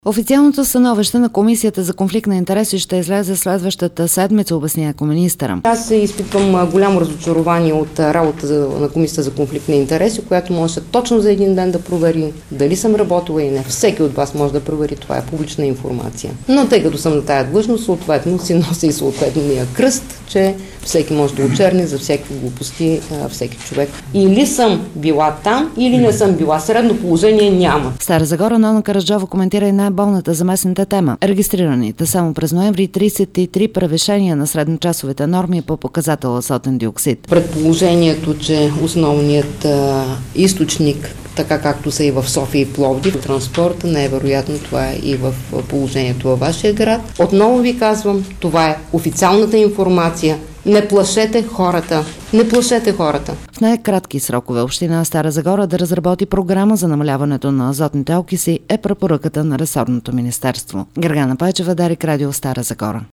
Официалното становище на Комисията за конфликт на интереси ще излезе следващата седмица, обясни екоминистъра. Аз изпитвам голямо разочарование от работа на Комисията за конфликт на интереси, която може точно за един ден да провери дали съм работила или не. Всеки от вас може да провери, това е публична информация. Но тъй като съм на тая длъжност, съответно си нося и съответния кръст, че всеки може да очерни за всеки глупости всеки човек. Или съм била там, или не съм била. Средно положение няма. В Стара Загора Нона Караджова коментира и най-болната за местната тема. Регистрираните само през ноември 33 превишения на средночасовите норми по показател азотен диоксид. Предположението, че основният източник, така както са и в София и Пловдив, транспорта, не е вероятно това е и в положението във вашия град. Отново ви казвам, това е официалната информация. Не плашете хората. Не плашете хората. В най-кратки срокове община Стара Загора да разработи програма за намаляването на азотните окиси е препоръката на ресорното министерство. Гергана Пайчева, Дарик Радио, Стара Загора.